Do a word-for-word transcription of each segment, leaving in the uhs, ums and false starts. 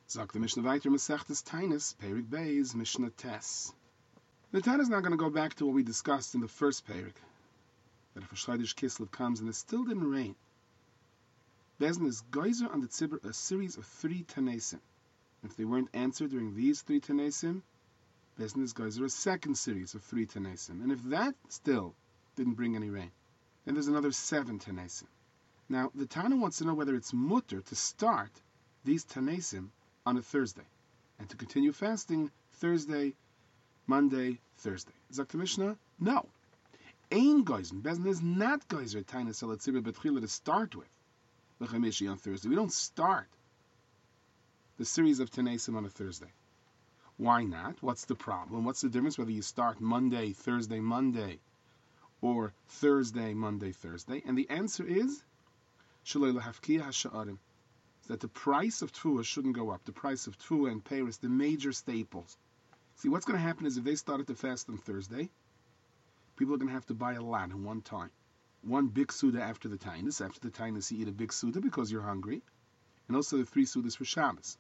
Zok the Mishnah Vayter Masechtes Tainis, Perik Beis, Mishnah Tes. The Tana is now going to go back to what we discussed in the first Perik, that if a Shchodesh Kislev comes and it still didn't rain, Beis Din is geyser on the Tzibur a series of three Tanesim. If they weren't answered during these three Tanesim, Beis Din is geyser a second series of three Tanesim. And if that still didn't bring any rain, then there's another seven Tanesim. Now, the Tana wants to know whether it's mutter to start these Tanesim on a Thursday, and to continue fasting Thursday, Monday, Thursday. Zok the Mishnah, no. Ein geyser. Beis Din is not geyser Tainis al Tzibur Betchila to start with the Chamishi on Thursday. We don't start the series of Tanesim on a Thursday. Why not? What's the problem? What's the difference whether you start Monday, Thursday, Monday, or Thursday, Monday, Thursday? And the answer is Shalei lahafkiya hasha'arim, that the price of Tfuah shouldn't go up. The price of Tfuah and Paris, the major staples. See, what's going to happen is if they started to fast on Thursday, people are going to have to buy a lot in one time. One big Suda after the Tainis. After the Tainis, you eat a big Suda because you're hungry. And also the three Sudas for Shabbos.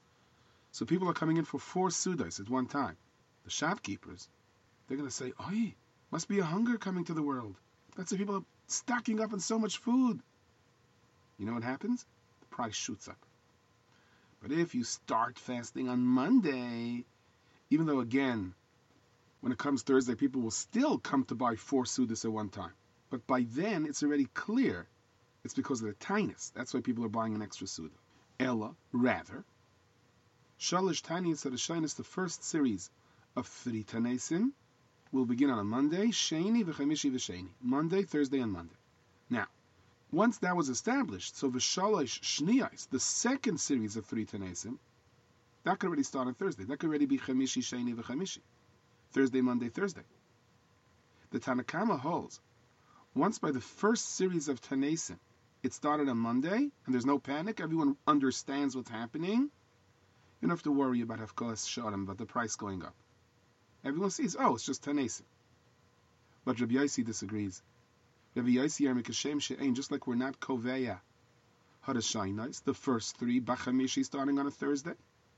So people are coming in for four Sudas at one time. The shopkeepers, they're going to say, "Oi, must be a hunger coming to the world. That's why people are stocking up on so much food." You know what happens? Price shoots up. But if you start fasting on Monday, even though again, when it comes Thursday, people will still come to buy four sudas at one time. But by then, it's already clear it's because of the Tainis. That's why people are buying an extra suda. Ella, rather, Shalish Tainis Adashainis, the first series of three Tanesim, will begin on a Monday, Sheni v'chamishi v'sheni. Monday, Thursday, and Monday. Now, once that was established, so V'shalosh Shniyos, the second series of three Tanesim, that could already start on Thursday. That could already be Chamishi, Sheni, V'chamishi. Thursday, Monday, Thursday. The Tanakama holds, once by the first series of Tanesim, it started on Monday, and there's no panic, everyone understands what's happening, you don't have to worry about Hafkalas Sharem, about the price going up. Everyone sees, oh, it's just Tanesim. But Rabbi Yossi disagrees. Rabbi Yossi are mikashem she'ein, just like we're not koveya hadashainos, the first three bachamishi starting on a Thursday.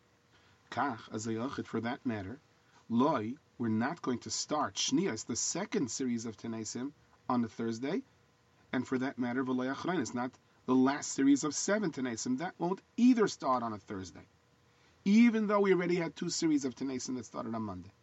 Kach as a yachid, for that matter, loy, we're not going to start shniyos, the second series of Tanesim, on a Thursday, and for that matter, v'loy achronis, not the last series of seven Tanesim, that won't either start on a Thursday, even though we already had two series of Tanesim that started on Monday.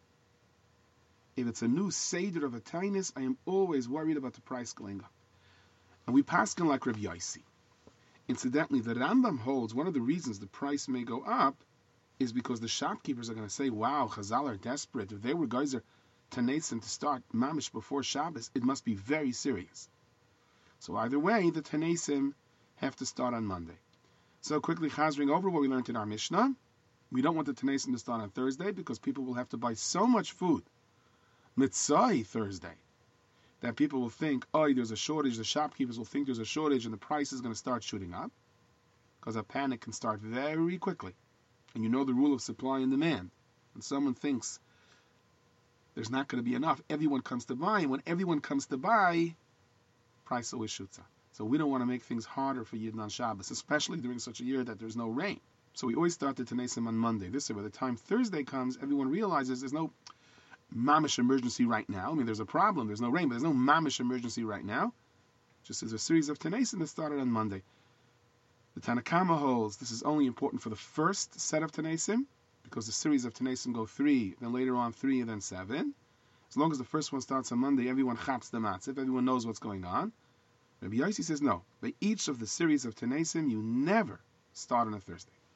If it's a new Seder of a Tainis, I am always worried about the price going up. And we paskin like Rav Yossi. Incidentally, the Rambam holds one of the reasons the price may go up is because the shopkeepers are going to say, wow, Chazal are desperate. If they were geyser Tanaisim to start Mamish before Shabbos, it must be very serious. So either way, the Tanaisim have to start on Monday. So quickly chazring over what we learned in our Mishnah. We don't want the Tanaisim to start on Thursday because people will have to buy so much food Mitzai Thursday that people will think, oh, there's a shortage, the shopkeepers will think there's a shortage and the price is going to start shooting up, because a panic can start very quickly. And you know the rule of supply and demand. When someone thinks there's not going to be enough, everyone comes to buy, and when everyone comes to buy, price always shoots up. So we don't want to make things harder for Yidden on Shabbos, especially during such a year that there's no rain. So we always start the Tanesim on Monday. This way, by the time Thursday comes, everyone realizes there's no mamish emergency right now. I mean, there's a problem, there's no rain, but there's no mamish emergency right now. Just as a series of Tanesim that started on Monday. The Tanakama holds this is only important for the first set of Tanesim, because the series of Tanesim go three, then later on three, and then seven. As long as the first one starts on Monday, everyone chaps the matzif, everyone knows what's going on. Rabbi Yossi says no. By each of the series of Tanesim, you never start on a Thursday.